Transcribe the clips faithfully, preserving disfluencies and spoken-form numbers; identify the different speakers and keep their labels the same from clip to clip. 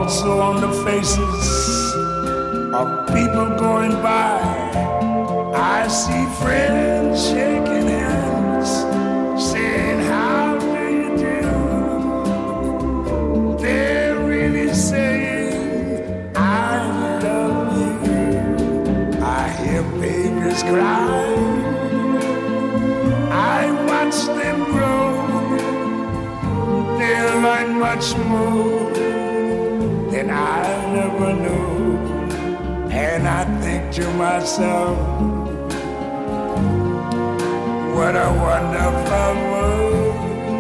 Speaker 1: Also on the faces of people going by, I see friends shaking hands, saying, how do you do? They're really saying, I love you. I hear babies cry, I watch them grow. They'll learn much more than I never knew. And I think to myself, what a wonderful world.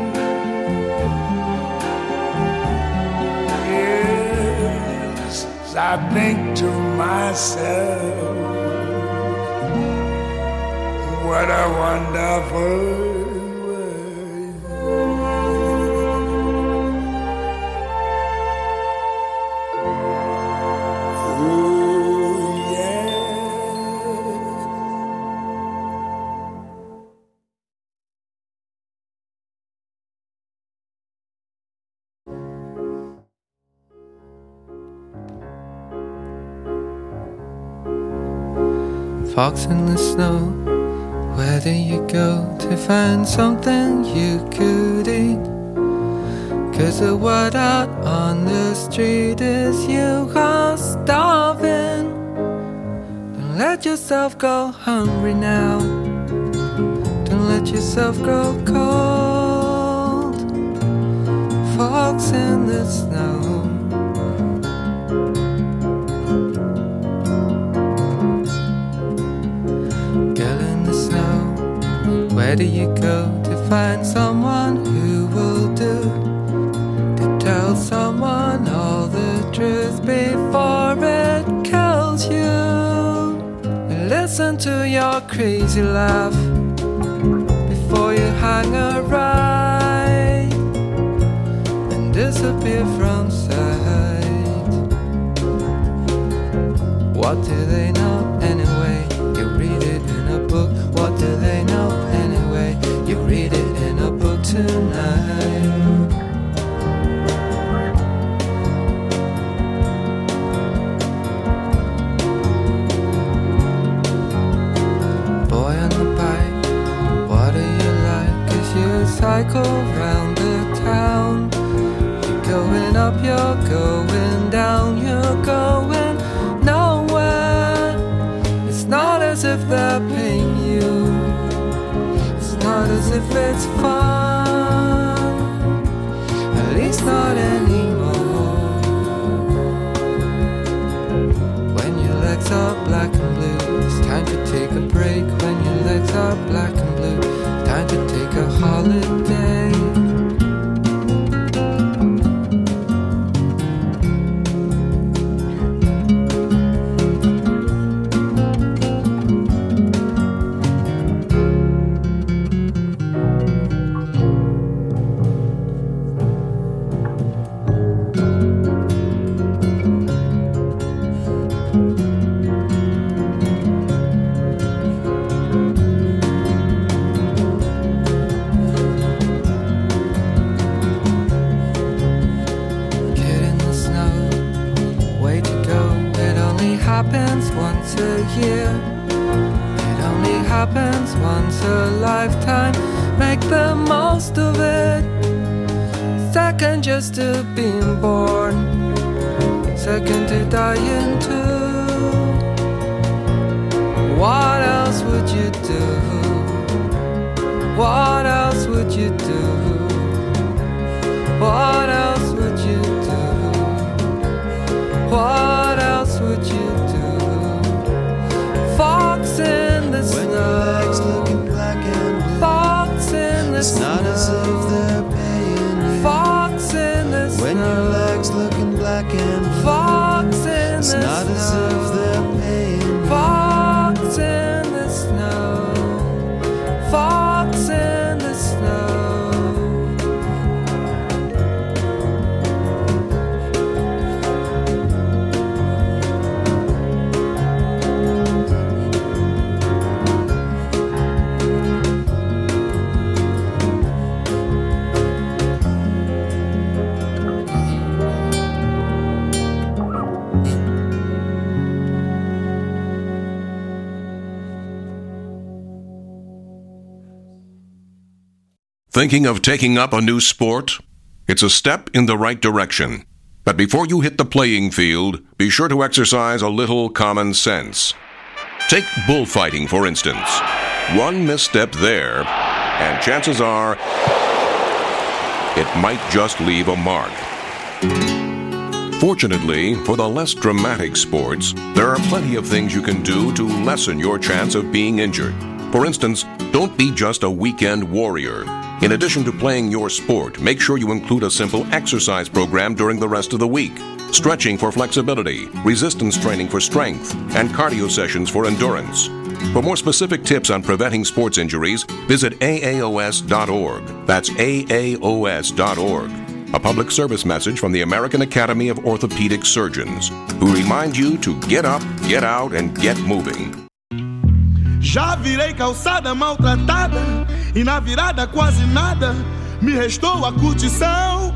Speaker 1: Yes, I think to myself, what a wonderful world.
Speaker 2: Fox in the snow, where do you go to find something you could eat? Cause the word out on the street is you are starving. Don't let yourself go hungry now. Don't let yourself grow cold. Fox in the snow. Where do you go to find someone who will do? To tell someone all the truth before it kills you. And listen to your crazy laugh before you hang a right and disappear from sight. What do they know anyway? You read it in a book. What do they know anyway? You read it in a book tonight. Boy on the bike, what do you like? As you cycle round the town, you're going up, you're going down, you're going nowhere. It's not as if they're paying you, it's not as if it's fun, at least not anymore. When your legs are black and blue, it's time to take a break. When your legs are black and blue, it's time to take a holiday. Happens once a year. It only happens once a lifetime. Make the most of it. Second just to being born, second to dying too. What else would you do? What else would you do? What else would you do? What else would you do? Fox in the snow. When your legs looking black and blue. Fox in the snow. It's not as if they're paying you. Fox in the snow. When your legs looking black and blue. Fox in the snow. It's not as if they're paying you. Fox in the snow. Fox in the snow.
Speaker 3: Thinking of taking up a new sport? It's a step in the right direction. But before you hit the playing field, be sure to exercise a little common sense. Take bullfighting, for instance. One misstep there, and chances are it might just leave a mark. Fortunately, for the less dramatic sports, there are plenty of things you can do to lessen your chance of being injured. For instance, don't be just a weekend warrior. In addition to playing your sport, make sure you include a simple exercise program during the rest of the week. Stretching for flexibility, resistance training for strength, and cardio sessions for endurance. For more specific tips on preventing sports injuries, visit A A O S dot org. That's A A O S dot org. A public service message from the American Academy of Orthopedic Surgeons, who remind you to get up, get out, and get moving.
Speaker 4: Já virei calçada maltratada e na virada quase nada me restou a curtição.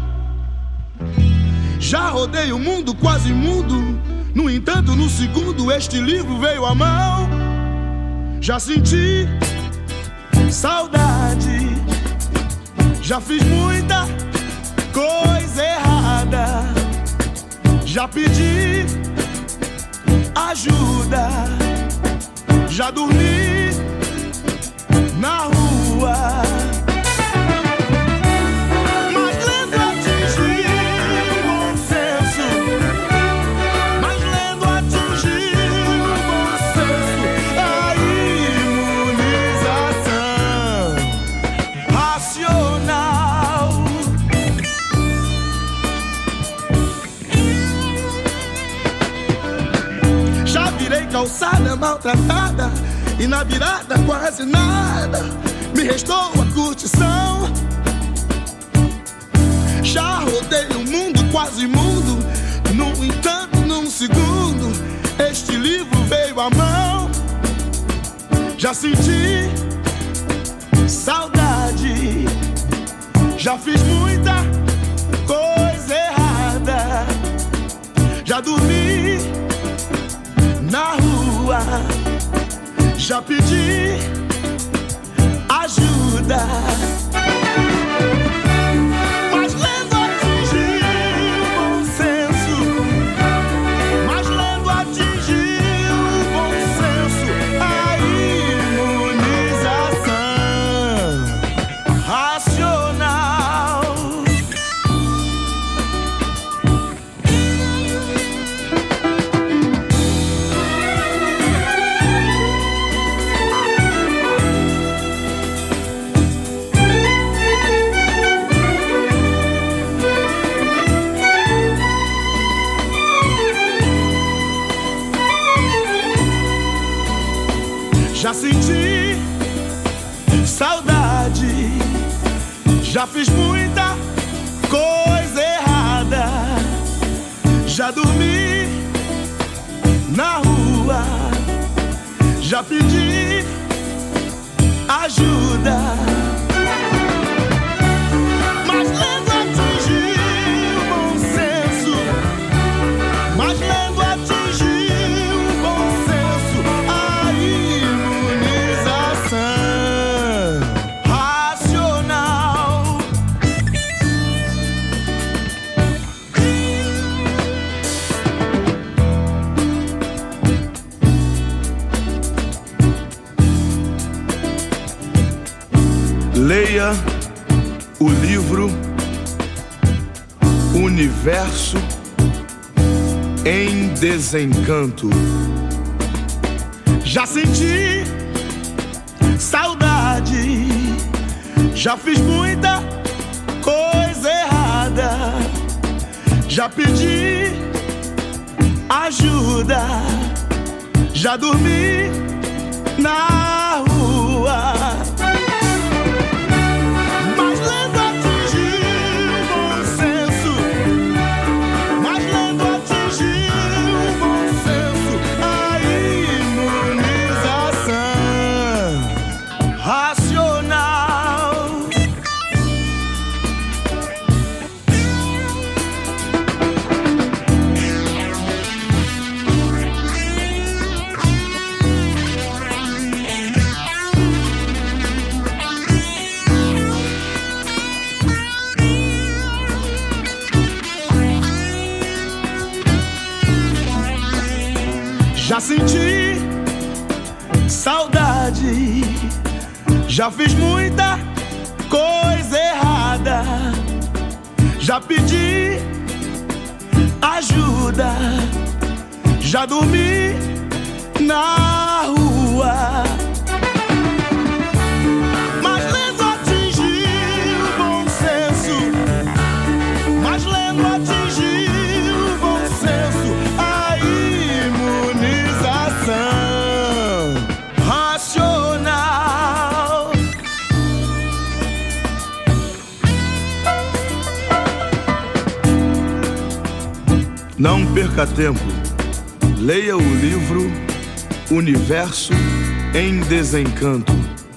Speaker 4: Já rodei o mundo quase mudo, no entanto no segundo este livro veio à mão. Já senti saudade, já fiz muita coisa errada, já pedi ajuda, já dormi na rua, mas lendo atingi o bom senso, mas lendo atingi o bom senso, a imunização racional. Já virei calçada maltratada e na virada quase nada me restou a curtição. Já rodei o mundo quase mundo, no entanto num segundo este livro veio à mão. Já senti saudade, já fiz muita coisa errada, já dormi na rua, já pedi ajuda, mas lendo atingi o bom senso, mas lendo atingi o bom senso, a imunização racional. Já senti saudade, já fiz muita coisa errada, já dormi na rua, já pedi ajuda, mas lendo atingi o bom senso, mas lendo atingi o bom senso, a racional. Leia o livro Universo em Desencanto. Já senti saudade, já fiz muita coisa errada, já pedi ajuda, já dormi na rua, mas lendo atingi o bom senso, mas lendo atingi o bom senso, a imunização racional. Já senti saudade, já fiz muita coisa errada, já pedi ajuda, já dormi na rua. Mas lendo atingiu o bom senso, mas lendo atingiu o bom senso, a imunização racional. Não perca tempo, leia o livro Universo em Desencanto.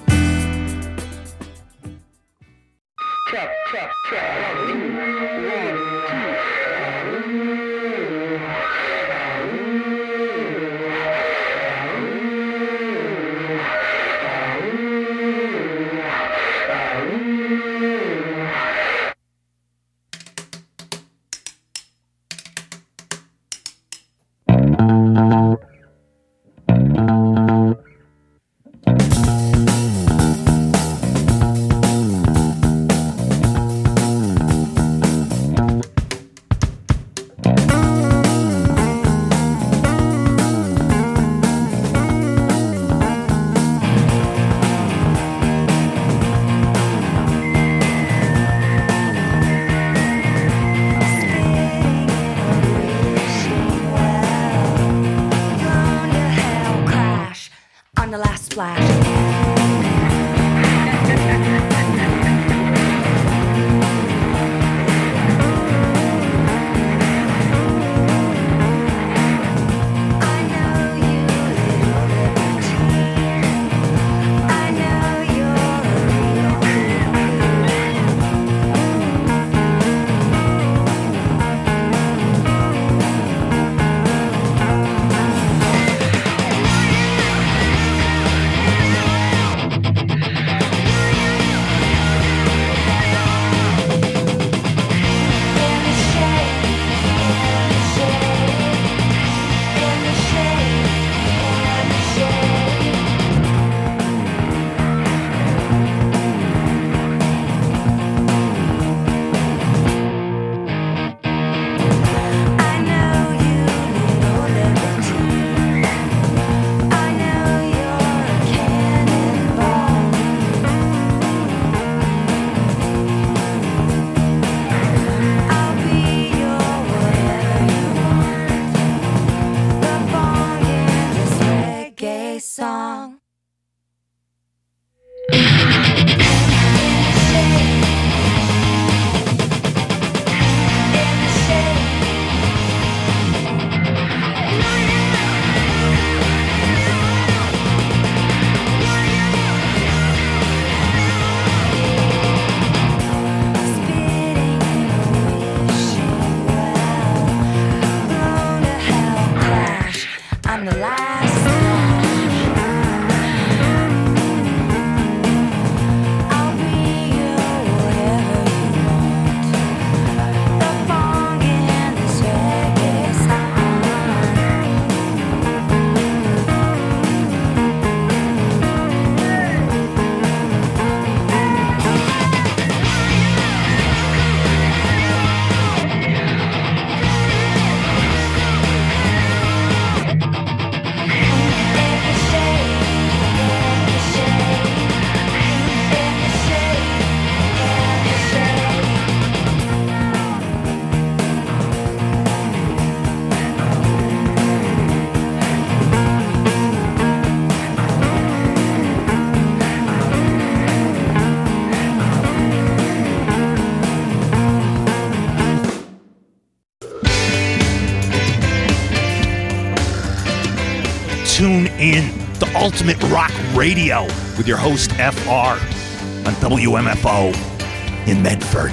Speaker 5: Tune in to Ultimate Rock Radio with your host F R on W M F O in Medford.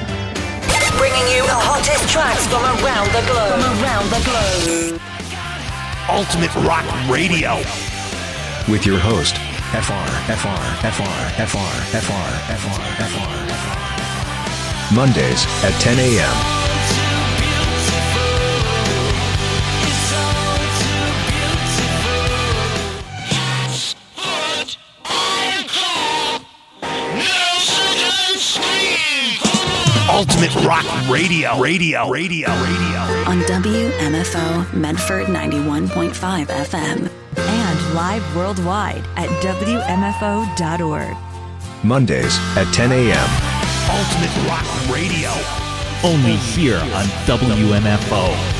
Speaker 6: Bringing you the hottest tracks from around the globe. From around the globe.
Speaker 5: Ultimate Rock Radio
Speaker 3: with your host F R, F R, F R, F R, F R, F R, F R, F R. Mondays at ten a.m.
Speaker 7: It's all too beautiful.
Speaker 5: Ultimate Rock Radio. Radio. Radio. Radio.
Speaker 7: On W M F O Medford ninety-one point five F M.
Speaker 8: And live worldwide at W M F O dot org.
Speaker 9: Mondays at ten a.m.
Speaker 5: Ultimate Rock Radio. Only here on W M F O.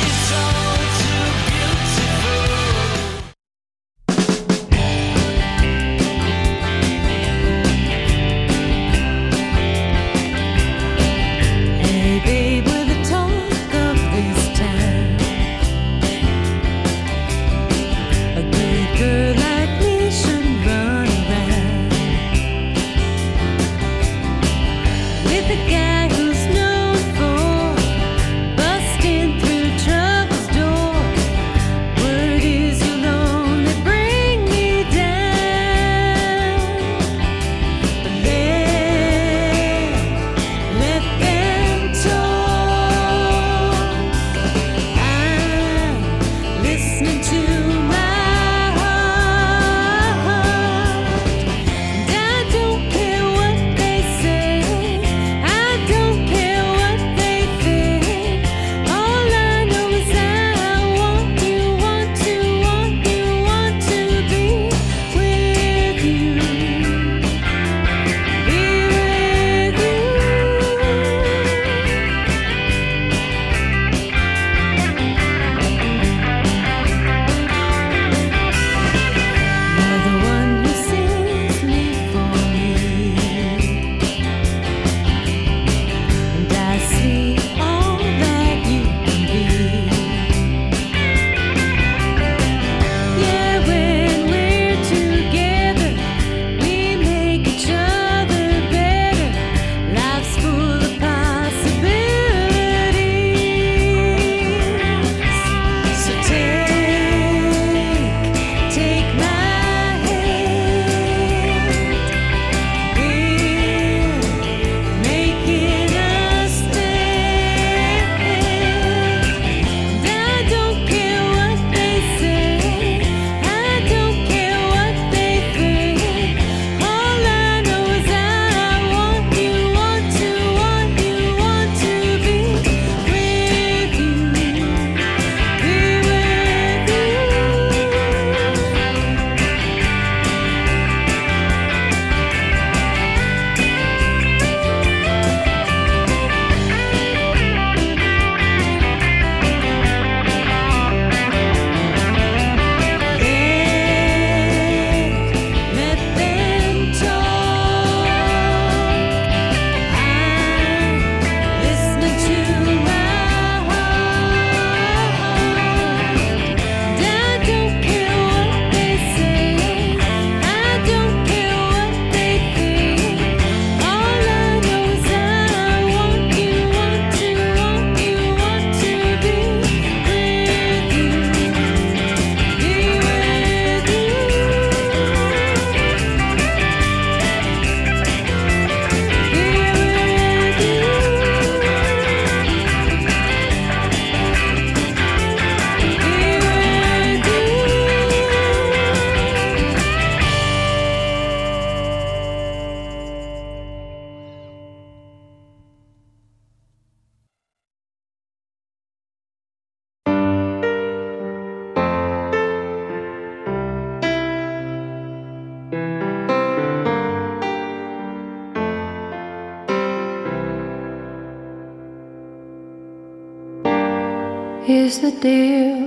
Speaker 10: Here's the deal,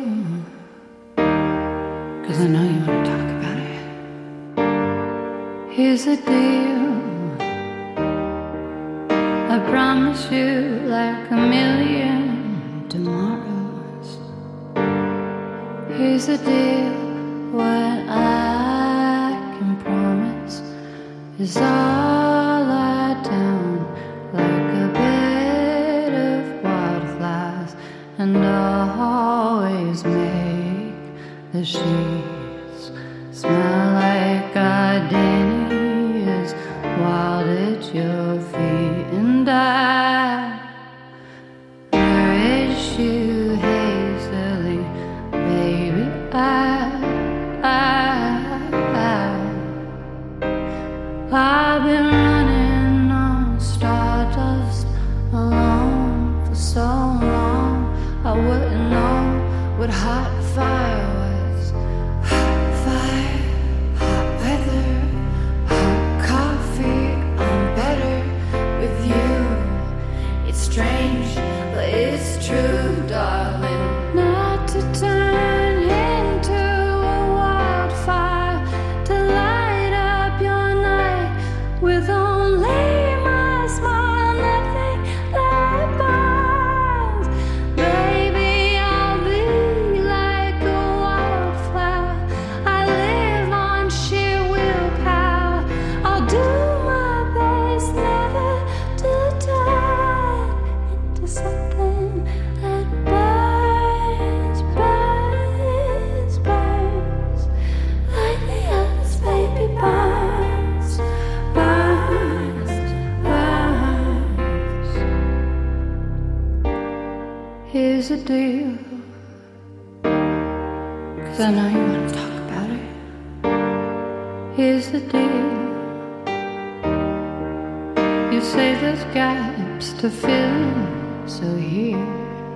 Speaker 10: 'cause I know you want to talk about it. Here's the deal, I promise you like a million tomorrows. Here's the deal, what I can promise is all lie down like a bed of wildflies, and always make the sheets smell like gardenias wild at your feet. And I nourish you hazily, baby. I, I, I, I've been running on stardust long I wouldn't know what hot fire was. Hot fire, hot weather, hot coffee. I'm better with you. It's strange, but it's true, darling. Not to turn into a wildfire, to light up your night with only my smile, nothing that burns. Baby, I'll be like a wildflower. I live on sheer willpower. I'll do my best never to turn into something that burns, burns, burns like the others, baby, burns, burns, burns. Here's the deal, 'cause I know you want to talk about it. Here's the deal. You say there's gaps to fill in, so here.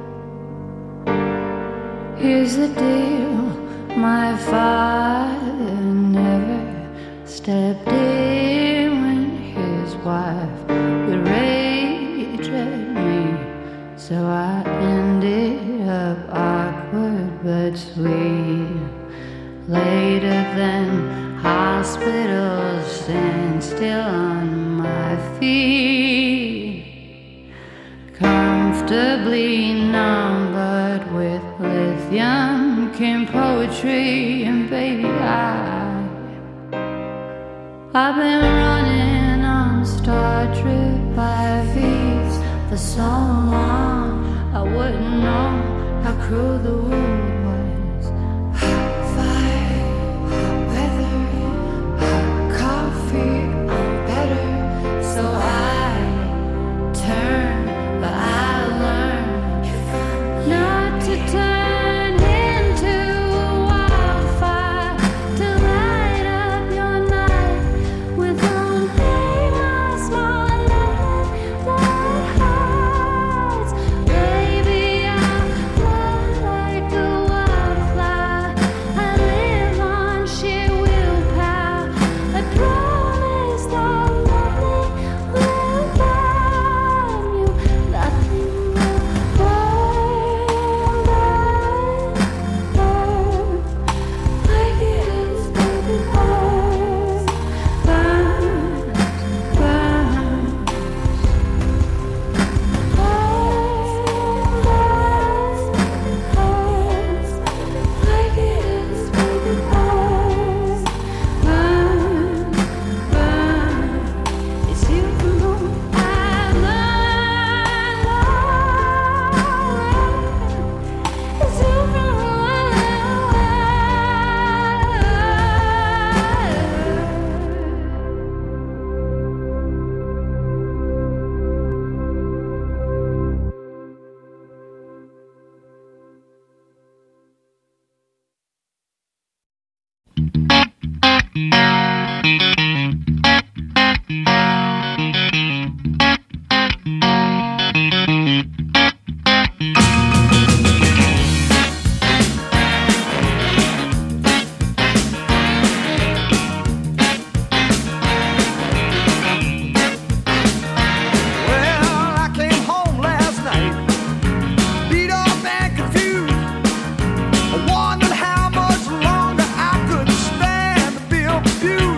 Speaker 10: Here's the deal. My father never stepped in when his wife would rage at me, so I ended up awkward but sweet. Later than hospitals, stand still on my feet, comfortably numbered with lithium came poetry, and baby, I I've been running on Star Trek by V's for so long I wouldn't know how cruel the world was. Hot fire, hot weather, hot coffee. I'm better, so I turn, but I learn not to turn into a wildfire, to light up your night with only my smile, nothing that hurts. Baby, I'm not like a wildflower. I live on sheer willpower. I promise that nothing will burn you, nothing will burn, burn, burn like it is, baby, burn, burn, burn, burn, like it is, baby, burn, burn, burn. It's you who I've learned, it's you who
Speaker 11: Well, I came home last night, beat up and confused. I wondered how much longer I could stand to be abused.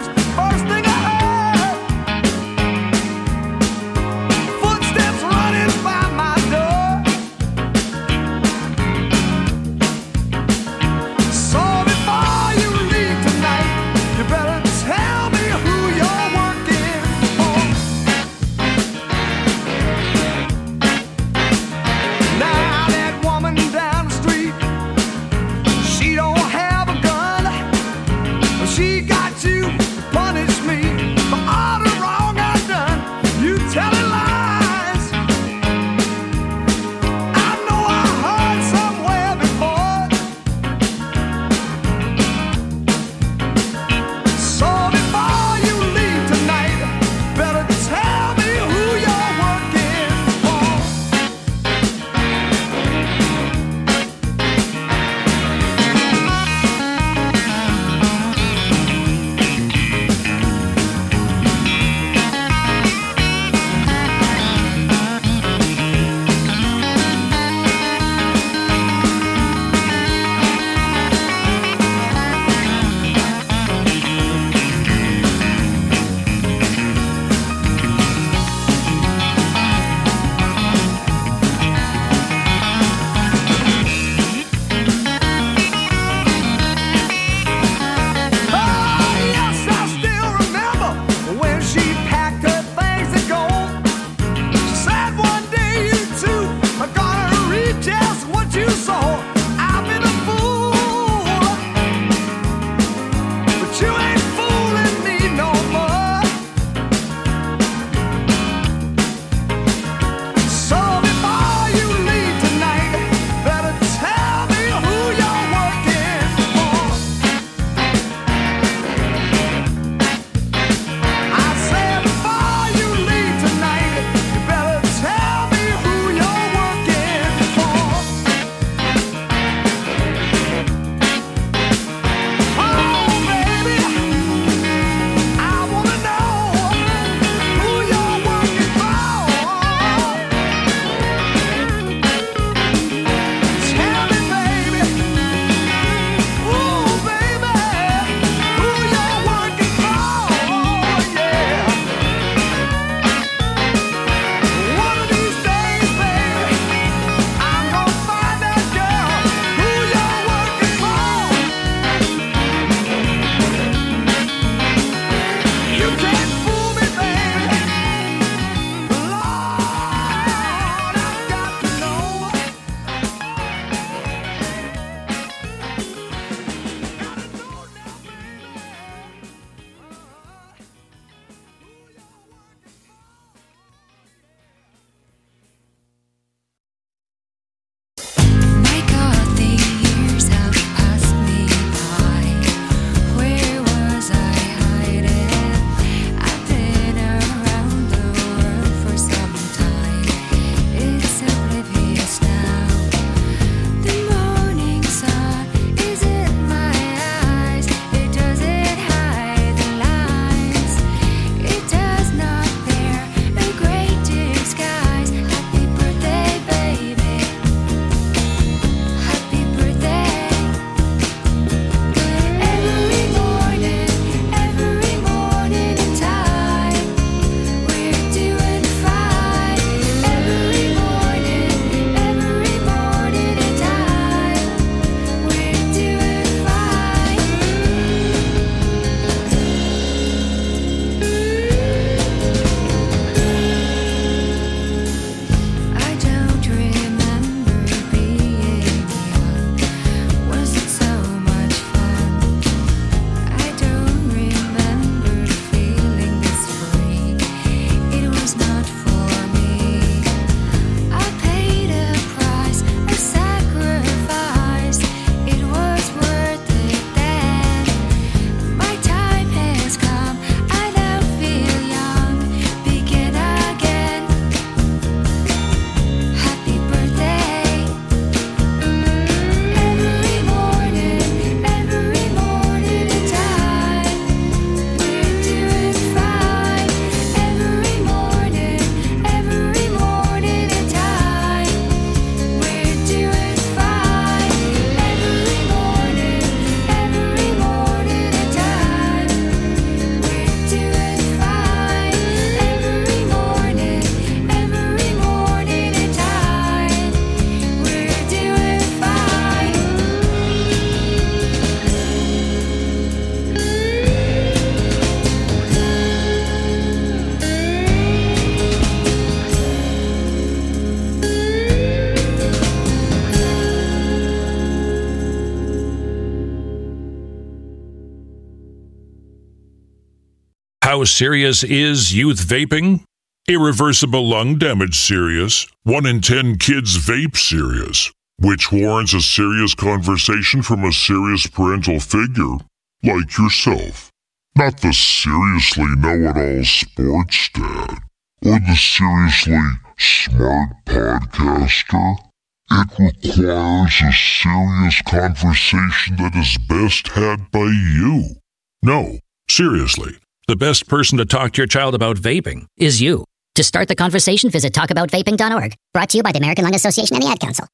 Speaker 12: How serious is youth vaping? Irreversible lung damage serious. One in ten kids vape serious. Which warrants a serious conversation from a serious parental figure, like yourself. Not the seriously know-it-all sports dad, or the seriously smart podcaster. It requires a serious conversation that is best had by you. No, seriously, the best person to talk to your child about vaping is you.
Speaker 13: To start the conversation, visit talk about vaping dot org. Brought to you by the American Lung Association and the Ad Council.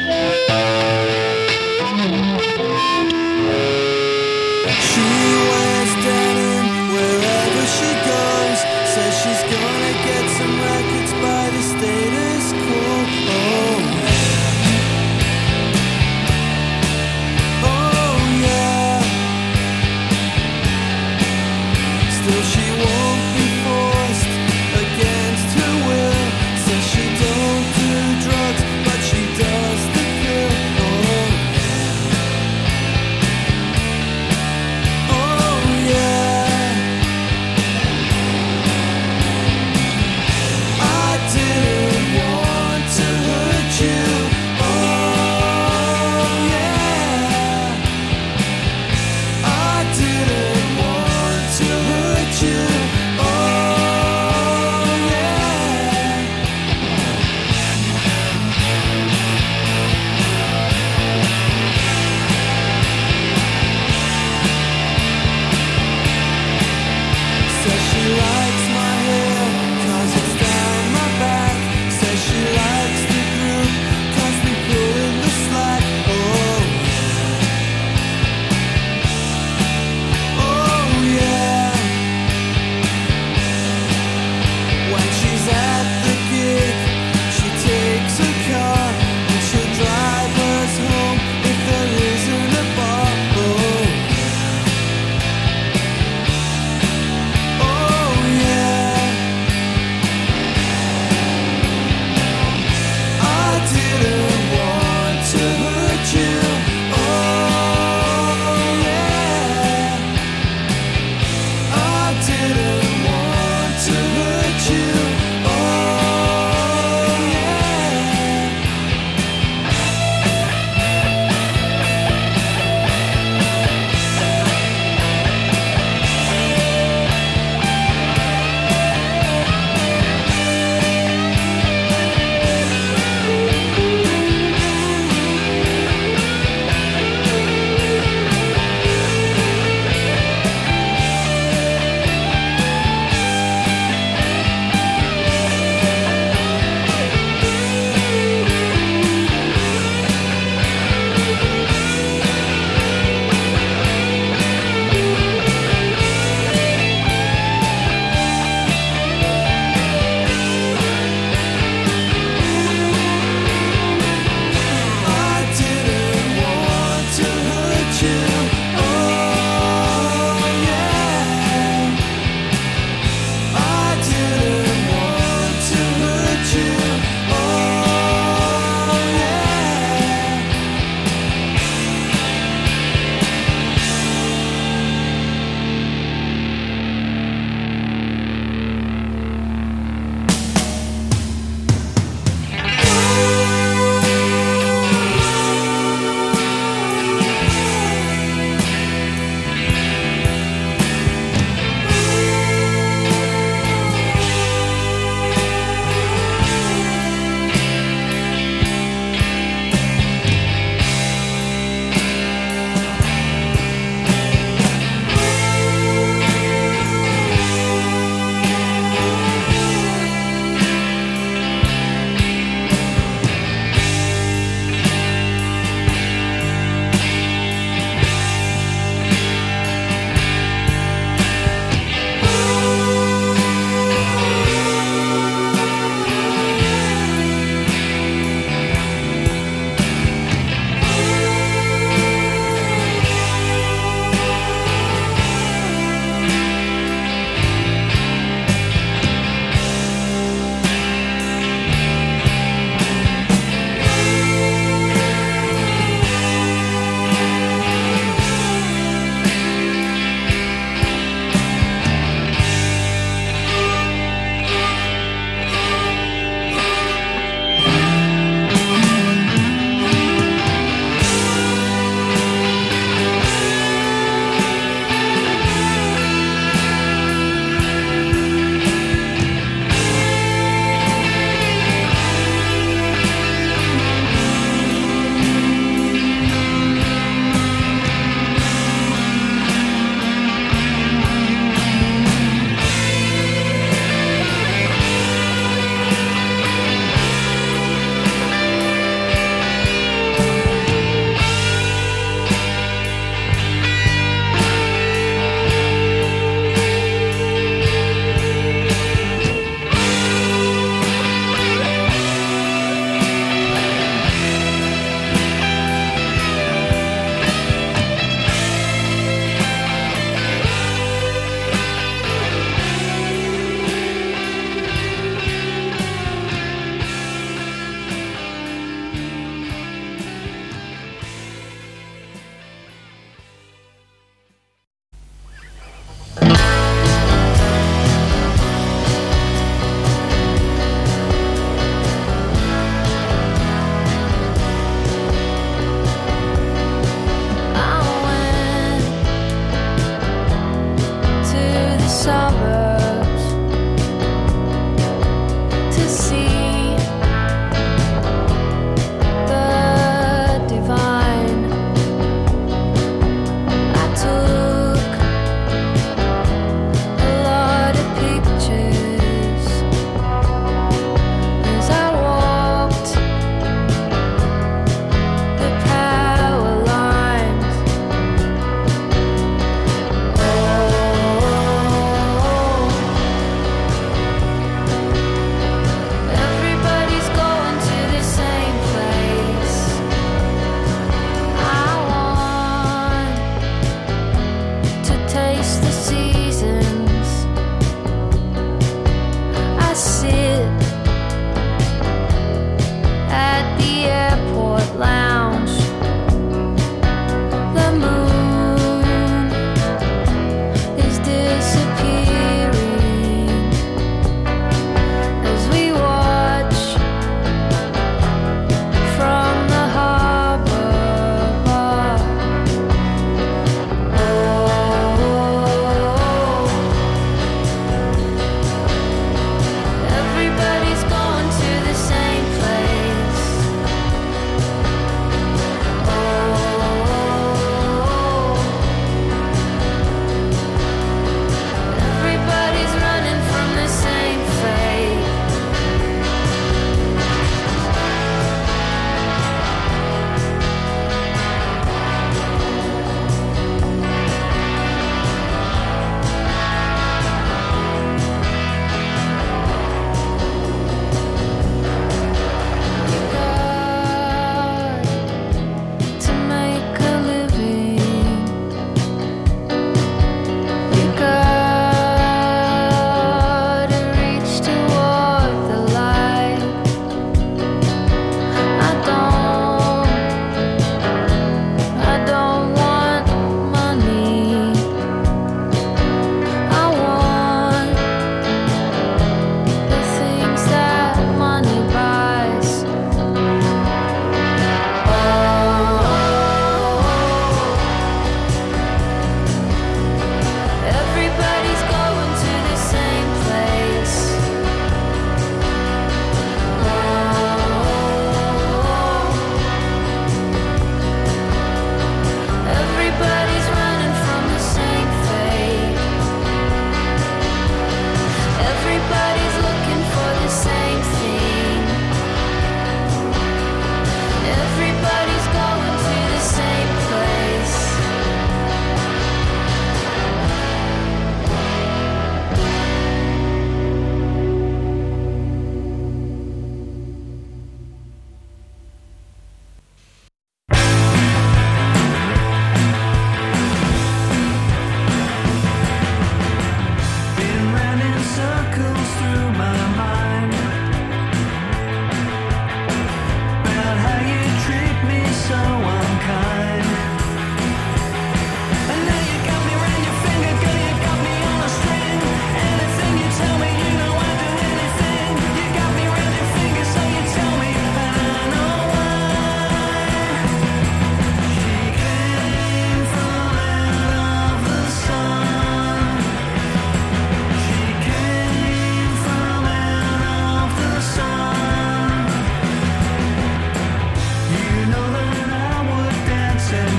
Speaker 14: She wears denim wherever she goes. Says she's gonna get some records by the status quo. Oh yeah. Oh yeah. Still she won't be forced against her will. Says she don't do drugs, but she does the pill. Oh yeah. Oh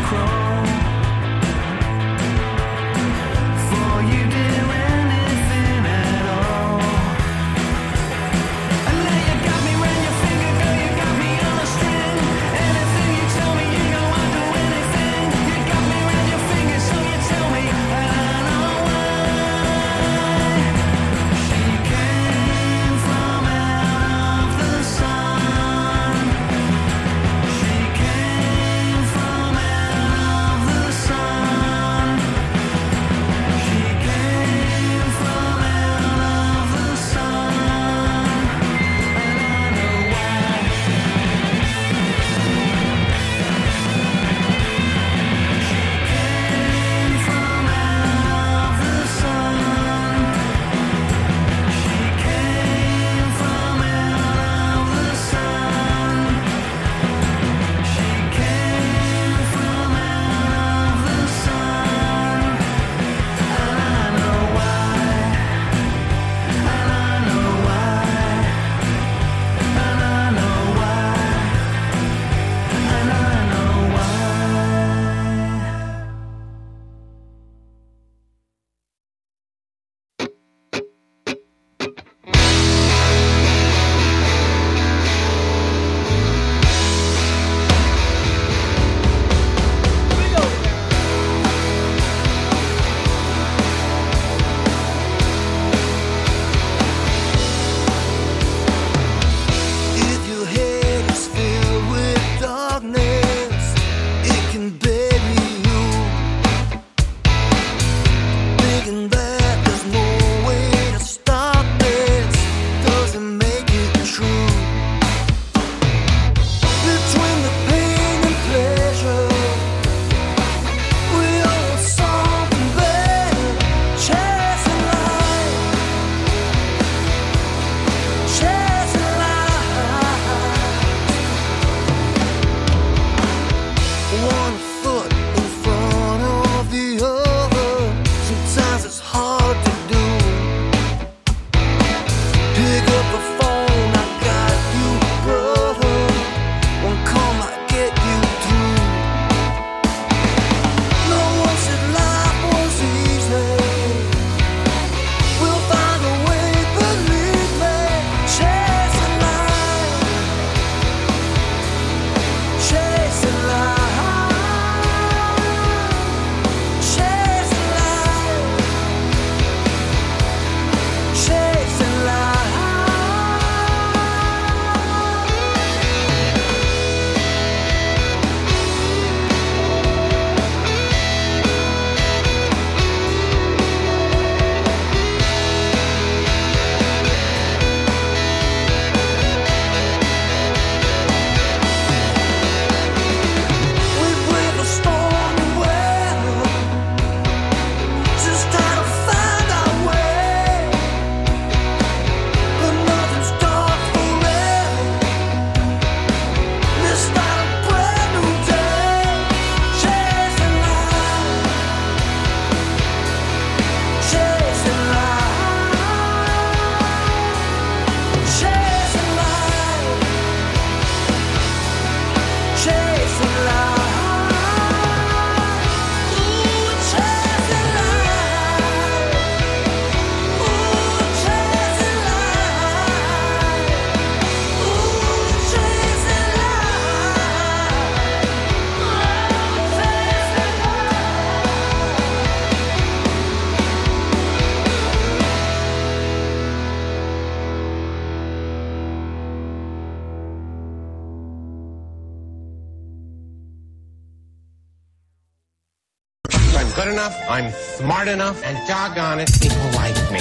Speaker 15: good enough, I'm smart enough, and doggone it, people like me.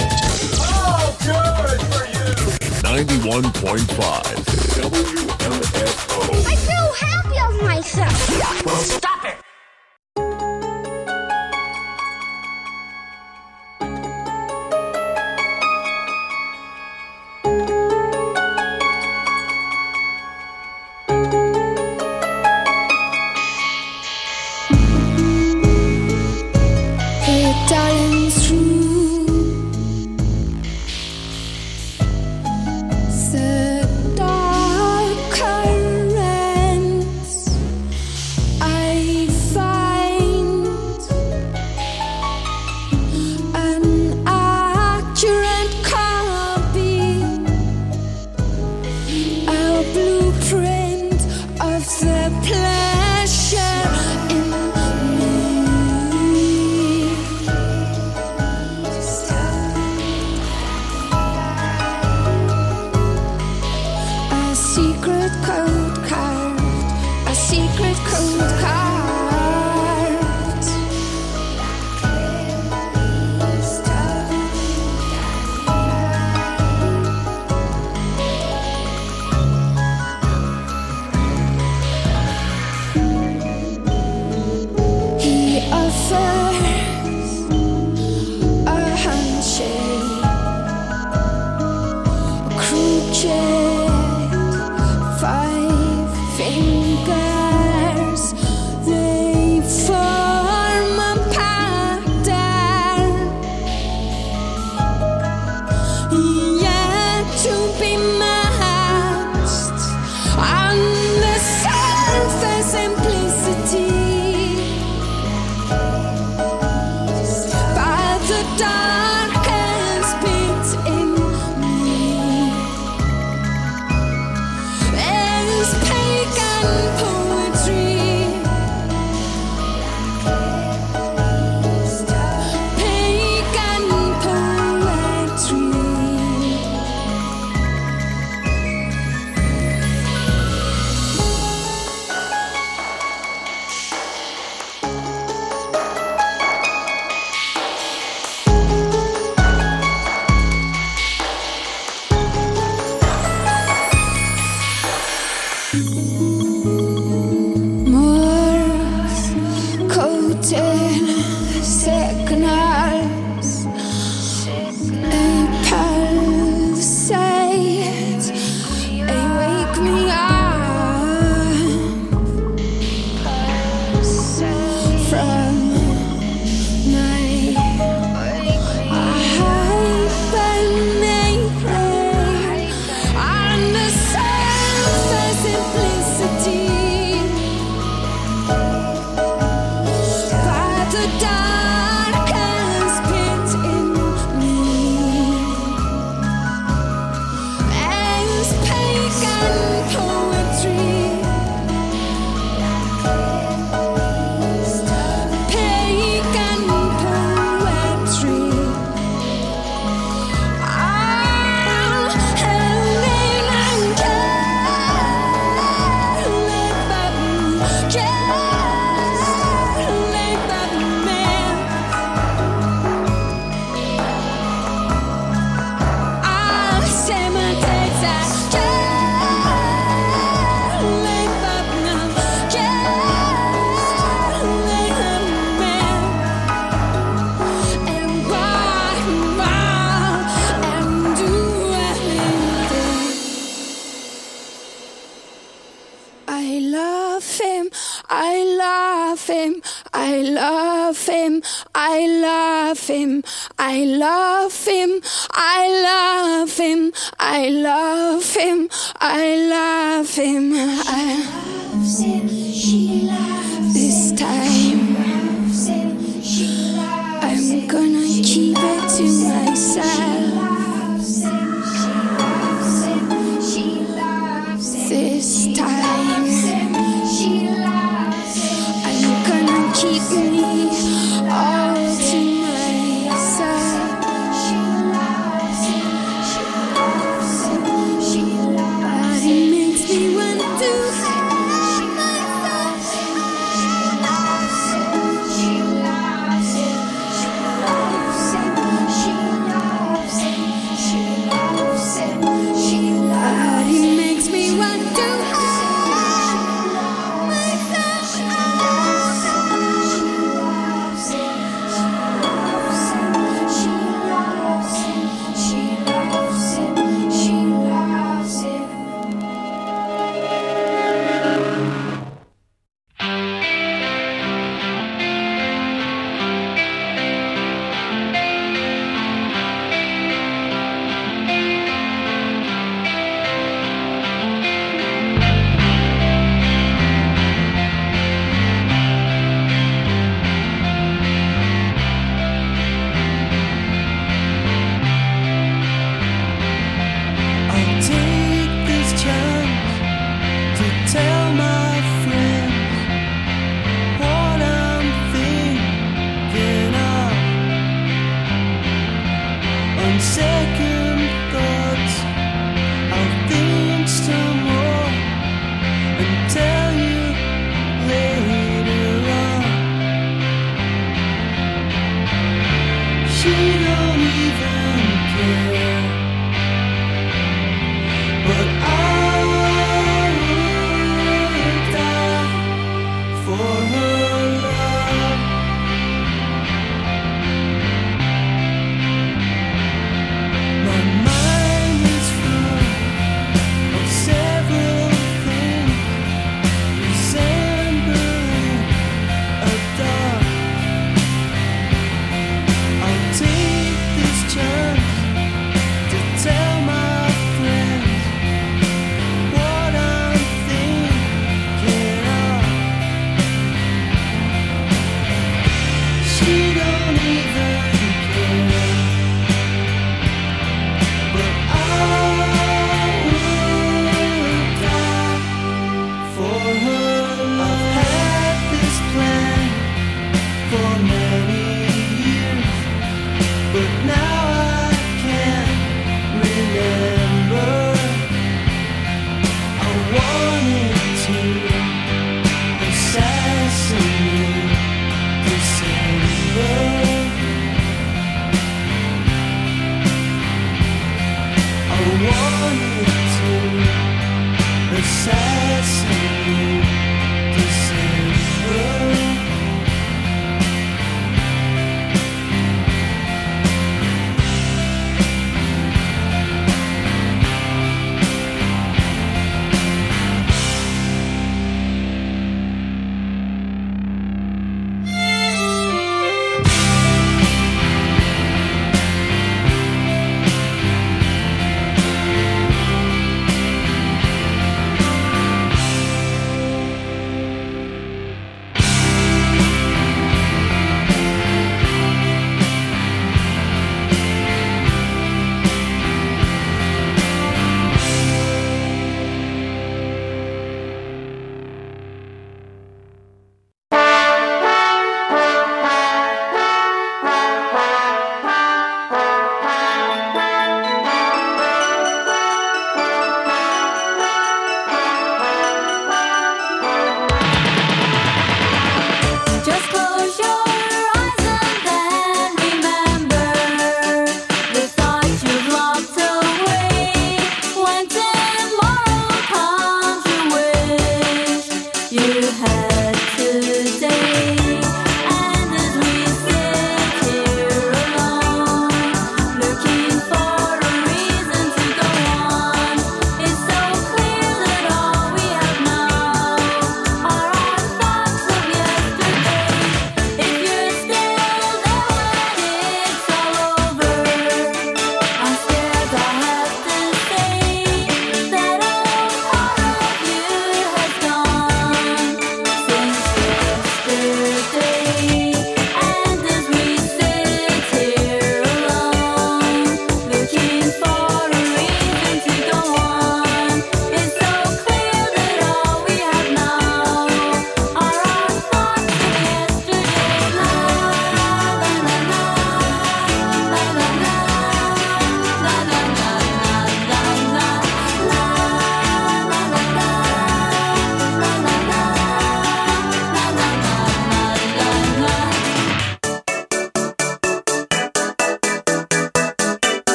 Speaker 16: Oh, good for you!
Speaker 3: ninety-one point five W M F O.
Speaker 17: I feel happy of myself.
Speaker 15: Well, stop it!
Speaker 17: I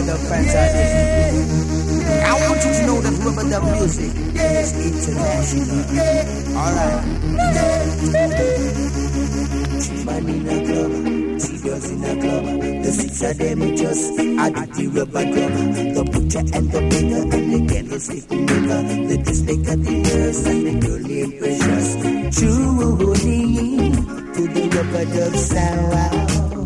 Speaker 18: dub fans out there. I want you to know that rubber dub music is international. Alright. Three man in a club, three girls in a club. The six of them just add the rubber dub. The butcher and the baker and the candlestick maker. The dismaker, the nurse and the girl named Precious. Truly to the rubber dub sound.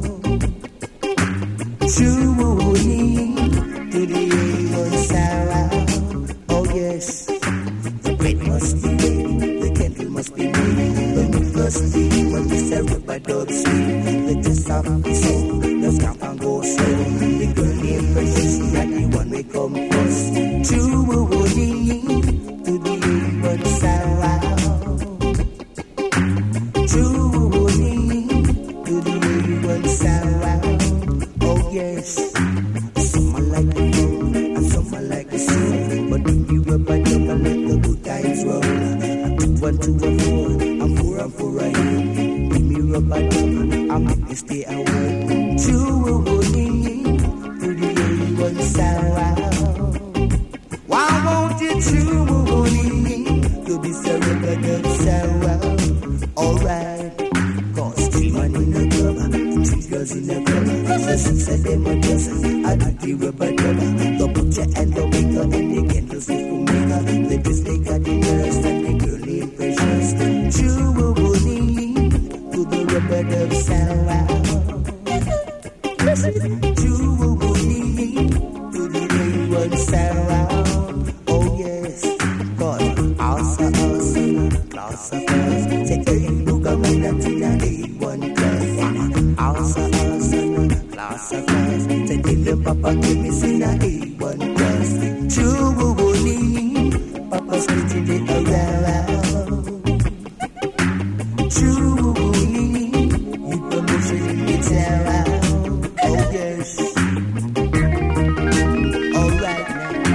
Speaker 18: Truly to the A one sound. Oh yes, the bread must be made, the candle must be made, the meat must be when this a rubber dub sweet. The test of the soul, the scamp and go slow. The girl named Precious, she had the one we come first. Truly to the A one sound. Truly to the A one sound. Oh yes, some are like the road and some are like the sea. But when you rubber dub and let the good times roll, I put one to a four and four and four a eight. Give me rubber dub and make me stay away. Truly to the A one sound. Why won't you truly to this a rubber dub sound? Alright, cause three man in a club, three girls in a club. The six of them are just I do the rubber dub. The butcher and the baker and the candlestick maker. The dismaker, the nurse and the girl named Precious. Truly to the rubber dub sound. Truly to the A one sound. Oh yes, cause also, also, class of us. Say hey, look at me, that's in a A one class. Also, also, class of us. Say tell the papa give me sin a A one class. Truly, papa spitting it around. Truly, you promotion in the town. Oh yes. Alright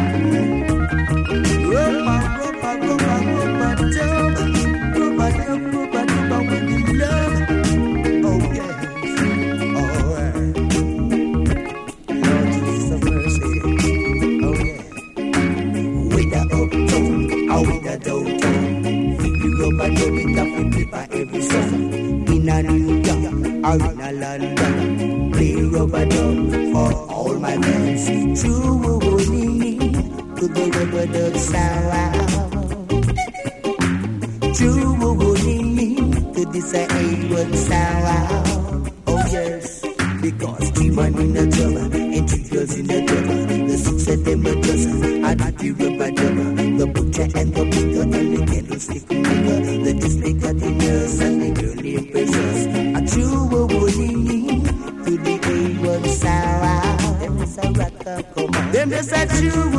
Speaker 18: now. Rubber, rubber, rubber, rubber dub. Rubber dub, rubber dub with the love. Oh yes. Alright. Lord Jesus of mercy. Oh yeah. With the uptone, or with the downtown. The rubber dub it up and flip by every song. In a New York or in a London. Play rubber dub for all my friends. Truly to the rubber dub sound. Truly to this a A one sound. Oh yes, because three man in a drum and three girls in a drum. The six of them are just I do the rubber dub. The butcher and the baker and the candlestick maker. The dismaker, the nurse and the girl named Precious. A truly to the A one sound. Them is a rocker, come on. Them is a true